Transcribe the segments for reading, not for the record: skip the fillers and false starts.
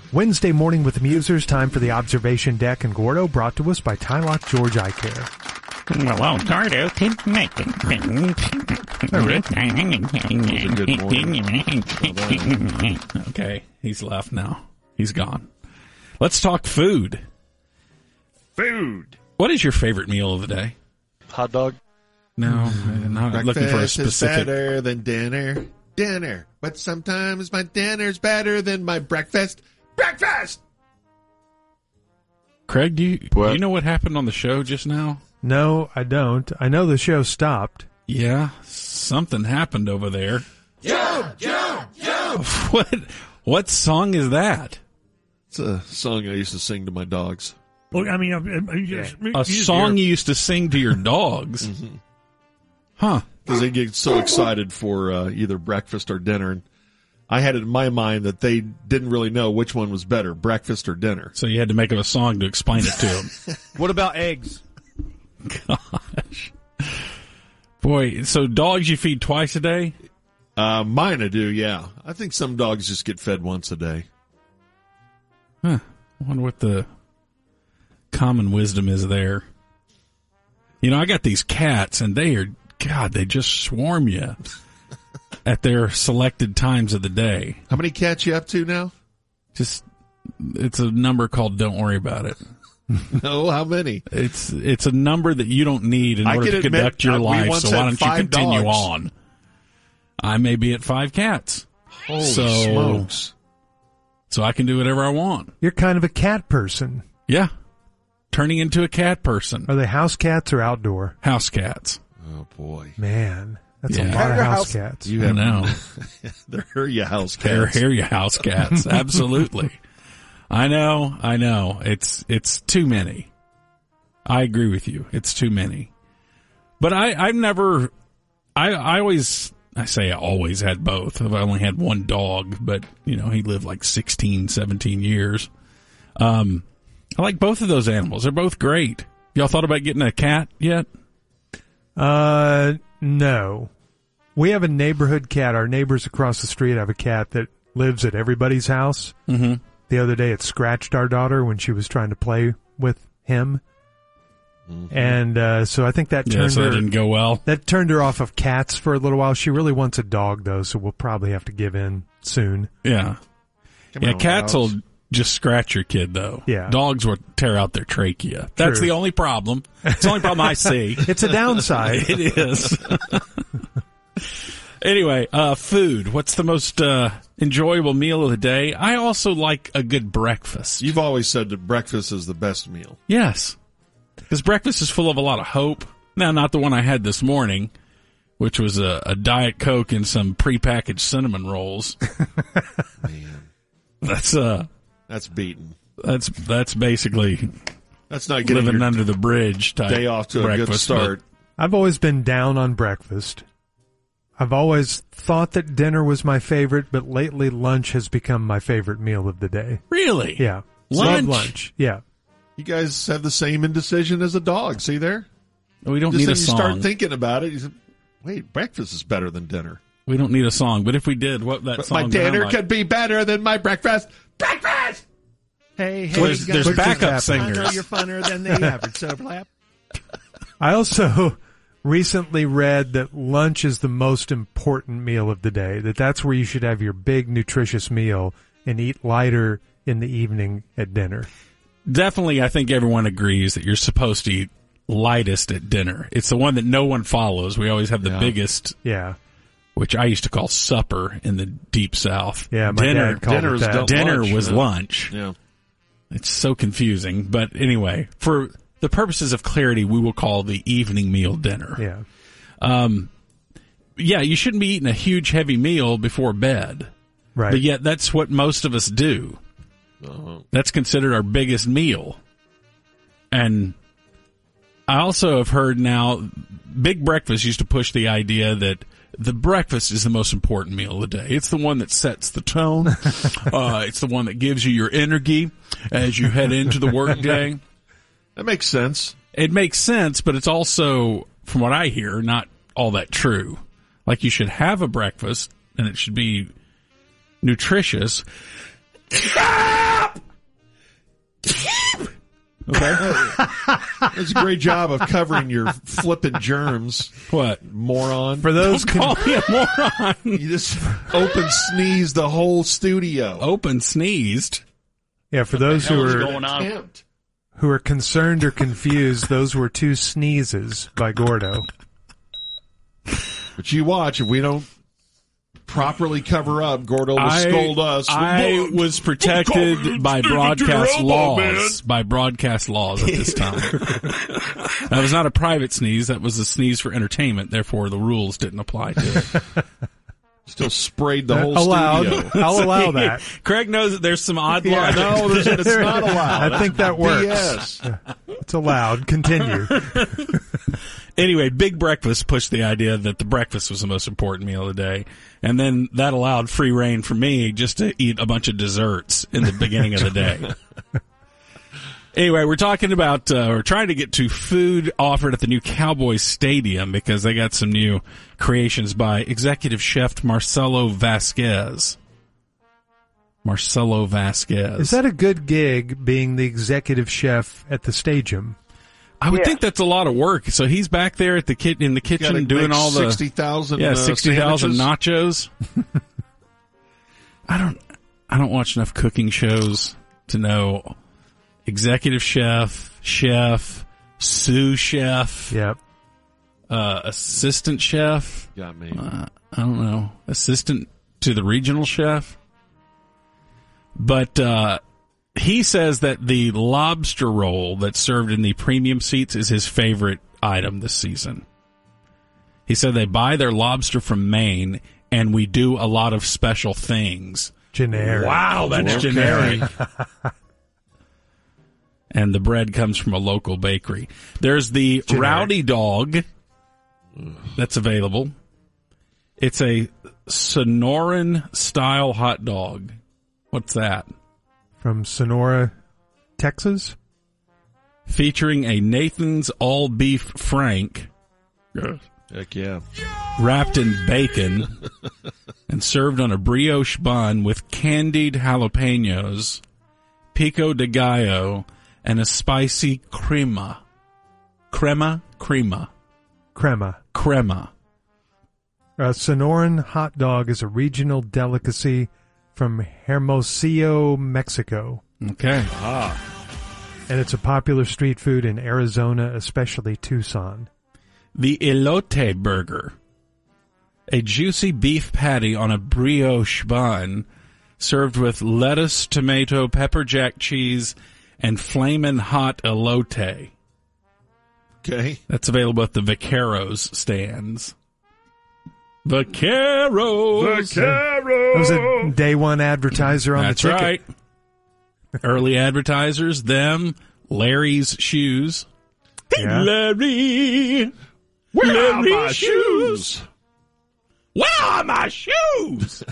Wednesday morning with the Musers, time for the Observation Deck and Gordo, brought to us by Tylock George Eye Care. Well, Gordo can make it. Good morning. Okay, he's left now. He's gone. Let's talk food. Food. What is your favorite meal of the day? Hot dog. No, I'm not looking for a Breakfast is specific. better than dinner. Dinner. But sometimes my dinner's better than my breakfast. Breakfast! Craig, do you know what happened on the show just now? No, I don't. I know the show stopped. Yeah, something happened over there. Jump! Jump! Jump! What song is that? It's a song I used to sing to my dogs. Well, I mean, A song you used to sing to your dogs? Mm-hmm. Huh. Because they get so excited for either breakfast or dinner. And I had it in my mind that they didn't really know which one was better, breakfast or dinner. So you had to make up a song to explain it to them. What about eggs? Gosh. Boy, so dogs you feed twice a day? Mine I do, yeah. I think some dogs just get fed once a day. Huh. I wonder what the common wisdom is there. You know, I got these cats, and they just swarm you at their selected times of the day. How many cats you up to now? Just, it's a number called Don't Worry About It. No, how many? It's a number that you don't need in order to conduct your life, so why don't you continue on? I may be at 5 cats. Holy smokes. So I can do whatever I want. You're kind of a cat person. Yeah. Turning into a cat person. Are they house cats or outdoor? House cats. Oh, boy. Man, that's a Yeah. lot of house cats. You I have know. They're your house They're cats. your house cats. Absolutely. I know. It's too many. I agree with you. It's too many. But I always had both. I've only had one dog, but he lived like 16, 17 years. I like both of those animals. They're both great. Y'all thought about getting a cat yet? No. We have a neighborhood cat. Our neighbors across the street have a cat that lives at everybody's house. Mm-hmm. The other day it scratched our daughter when she was trying to play with him. Mm-hmm. And so I think that turned so her that didn't go well. That turned her off of cats for a little while. She really wants a dog, though, so we'll probably have to give in soon. Yeah. Cats will just scratch your kid, though. Yeah. Dogs will tear out their trachea. That's True. the only problem. It's the only problem I see. It's a downside. It is. Anyway, food. What's the most enjoyable meal of the day? I also like a good breakfast. You've always said that breakfast is the best meal. Yes. Because breakfast is full of a lot of hope. Now, not the one I had this morning, which was a Diet Coke and some prepackaged cinnamon rolls. Man. That's beaten. That's basically that's not getting living your under the bridge type day off to a good start. I've always been down on breakfast. I've always thought that dinner was my favorite, but lately lunch has become my favorite meal of the day. Really? Yeah. Lunch? Love lunch. Yeah. You guys have the same indecision as a dog. See there? We don't Just need a when song. you start thinking about it, you say, wait, breakfast is better than dinner. We don't need a song, but if we did, what that But song my dinner sound like? could be better than my breakfast. Breakfast! Hey, So there's backup singers. I know you're funner than the average overlap. I also recently read that lunch is the most important meal of the day, that's where you should have your big, nutritious meal and eat lighter in the evening at dinner. Definitely, I think everyone agrees that you're supposed to eat lightest at dinner. It's the one that no one follows. We always have the biggest, which I used to call supper in the Deep South. Yeah, my dad called it that. Dinner lunch, was lunch. Yeah. It's so confusing. But anyway, for the purposes of clarity, we will call the evening meal dinner. Yeah. Yeah, you shouldn't be eating a huge, heavy meal before bed. Right. But yet that's what most of us do. That's considered our biggest meal. And I also have heard now, Big Breakfast used to push the idea that the breakfast is the most important meal of the day. It's the one that sets the tone. It's the one that gives you your energy as you head into the workday. That makes sense. It makes sense, but it's also, from what I hear, not all that true. Like, you should have a breakfast, and it should be nutritious. It's a great job of covering your flipping germs, What? moron. For those Call me a moron. You just open sneeze the whole studio. Open sneezed. yeah, for those who What's are going on? Attempt. who are concerned or confused, those were 2 sneezes by Gordo. But you watch, if we don't properly cover up, Gordo will scold us. I was protected by broadcast elbow, laws. By broadcast laws at this time. That was not a private sneeze. That was a sneeze for entertainment. Therefore, the rules didn't apply to it. Still sprayed the whole Allowed. studio. I'll allow that. Craig knows that there's some odd Yeah. logic. No, it's not allowed. I think that works. BS. It's allowed. Continue. Anyway, Big Breakfast pushed the idea that the breakfast was the most important meal of the day. And then that allowed free reign for me just to eat a bunch of desserts in the beginning of the day. Anyway, we're talking about, we're trying to get to food offered at the new Cowboys Stadium because they got some new creations by executive chef Marcelo Vasquez. Marcelo Vasquez. Is that a good gig, being the executive chef at the stadium? I would think that's a lot of work. So he's back there at the in the kitchen Gotta doing make all the 60,000 60,000 sandwiches. nachos. I don't watch enough cooking shows to know executive chef, sous chef, Yep. assistant chef. Got me. I don't know, assistant to the regional chef. But he says that the lobster roll that's served in the premium seats is his favorite item this season. He said they buy their lobster from Maine, and we do a lot of special things. Generic. Wow, that's Okay. generic. And the bread comes from a local bakery. There's the Generic. Rowdy Dog that's available. It's a Sonoran-style hot dog. What's that? From Sonora, Texas? Featuring a Nathan's all-beef frank Heck yeah. wrapped in bacon and served on a brioche bun with candied jalapenos, pico de gallo, and a spicy crema. Crema? Sonoran hot dog is a regional delicacy from Hermosillo, Mexico. Okay. And it's a popular street food in Arizona, especially Tucson. The elote burger. A juicy beef patty on a brioche bun served with lettuce, tomato, pepper jack cheese, and flamin' hot elote. Okay. That's available at the Vaqueros stands. Vaqueros! That was a day one advertiser on That's the ticket. right. Early advertisers, them, Larry's Shoes. Hey, Yeah. Larry! Where are my shoes? Where are my shoes?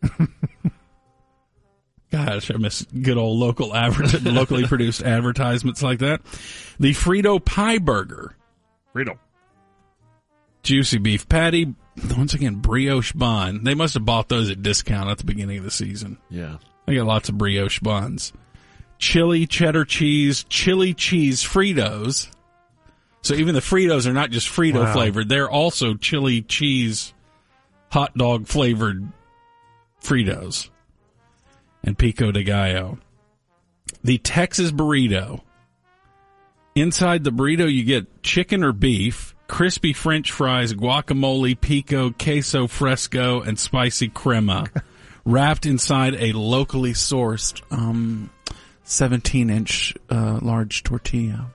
Gosh, I miss good old locally produced advertisements like that. The Frito Pie Burger. Freedom. Juicy beef patty. Once again, brioche bun. They must have bought those at discount at the beginning of the season. Yeah. They got lots of brioche buns. Chili cheddar cheese, chili cheese Fritos. So even the Fritos are not just Frito flavored. They're also chili cheese hot dog flavored Fritos. And pico de gallo. The Texas burrito. Inside the burrito you get chicken or beef, crispy French fries, guacamole, pico, queso fresco, and spicy crema. Wrapped inside a locally sourced 17-inch large tortilla.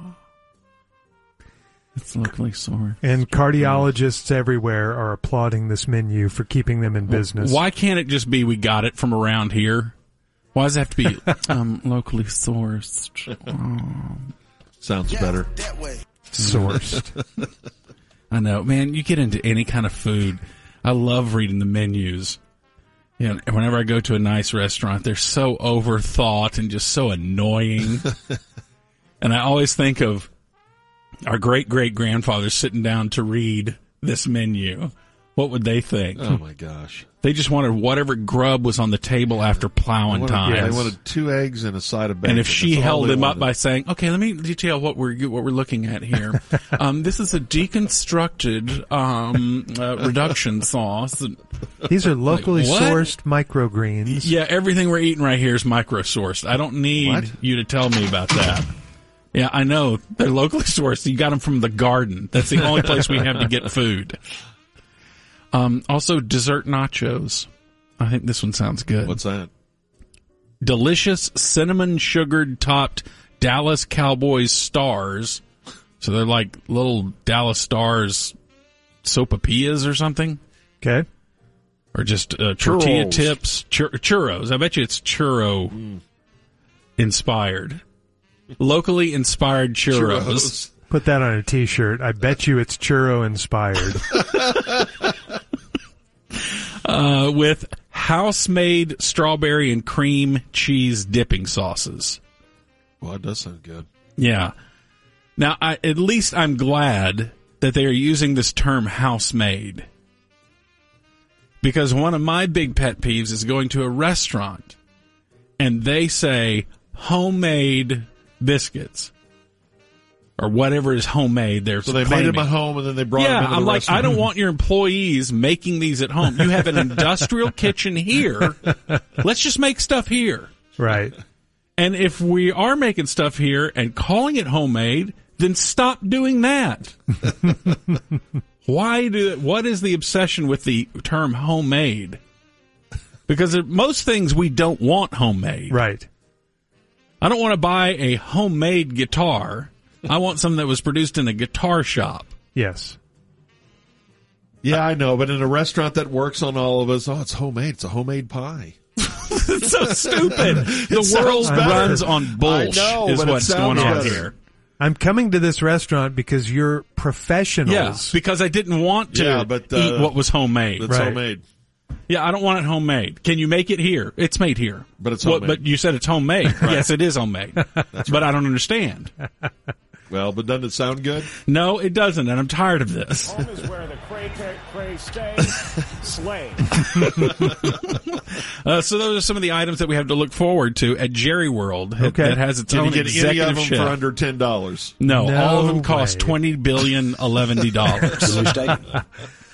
It's locally sourced. And cardiologists everywhere are applauding this menu for keeping them in business. Why can't it just be we got it from around here? Why does it have to be locally sourced? Sounds better. Sourced. I know, man. You get into any kind of food. I love reading the menus. You know, whenever I go to a nice restaurant, they're so overthought and just so annoying. And I always think of our great-great-grandfather sitting down to read this menu. what would they think? Oh my gosh! They just wanted whatever grub was on the table after plowing time. They wanted 2 eggs and a side of bacon. And if she That's all held they him up wanted. by saying, "Okay, let me detail what we're looking at here. This is a deconstructed reduction sauce. These are locally Like, what? sourced microgreens. Yeah, everything we're eating right here is micro-sourced. I don't need What? you to tell me about that." Yeah, I know. They're locally sourced. You got them from the garden. That's the only place we have to get food. Also, dessert nachos. I think this one sounds good. What's that? Delicious cinnamon sugared topped Dallas Cowboys stars. So they're like little Dallas Stars sopapillas or something. Okay. Or just tortilla Churros. tips. Churros. I bet you it's churro inspired. Locally inspired churros. Put that on a T-shirt. I bet you it's churro inspired. With house-made strawberry and cream cheese dipping sauces. Well, that does sound good. Yeah. Now, at least I'm glad that they are using this term house-made. Because one of my big pet peeves is going to a restaurant and they say homemade biscuits or whatever is homemade. So they made them at home and then they brought them into I'm the like, restaurant. I don't want your employees making these at home. You have an industrial kitchen here. Let's just make stuff here. Right. And if we are making stuff here and calling it homemade, then stop doing that. What is the obsession with the term homemade? Because most things we don't want homemade. Right. I don't want to buy a homemade guitar. I want something that was produced in a guitar shop. Yes. Yeah, I know, but in a restaurant that works on all of us, it's homemade. It's a homemade pie. It's so stupid. The world sounds better. runs on bullshit I know, is but it what's going sounds on better. here. I'm coming to this restaurant because you're professionals. Yeah, because I didn't want to Yeah, but, eat what was homemade. It's Right. homemade. Yeah, I don't want it homemade. Can you make it here? It's made here. But it's What- homemade. but you said it's homemade. Yes, it is homemade. But I don't understand. Well, but doesn't it sound good? No, it doesn't, and I'm tired of this. Home is where the cray stay, slay. So those are some of the items that we have to look forward to at Jerry World. Okay. That has its Can own you get any executive of them chef. for under $10? No, No all of them cost way. $20 billion, $11.